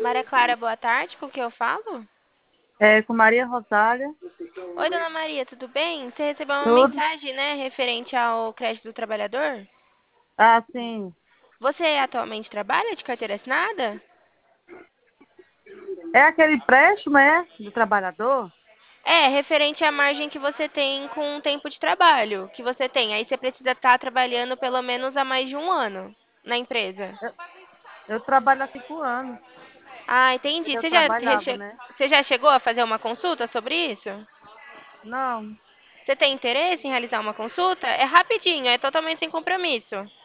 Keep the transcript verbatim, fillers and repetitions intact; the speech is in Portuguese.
Maria Clara, boa tarde, com quem eu falo? É, com Maria Rosália. Oi, dona Maria, tudo bem? Você recebeu uma Tudo? mensagem, né, referente ao crédito do trabalhador? Ah, sim. Você atualmente trabalha de carteira assinada? É aquele empréstimo, é? Do trabalhador? É, referente à margem que você tem com o tempo de trabalho que você tem. Aí você precisa estar trabalhando pelo menos há mais de um ano na empresa. Eu, eu trabalho há cinco anos. Ah, entendi. Eu Você já, trabalhava, reche- né? você já chegou a fazer uma consulta sobre isso? Não. Você tem interesse em realizar uma consulta? É rapidinho, é totalmente sem compromisso.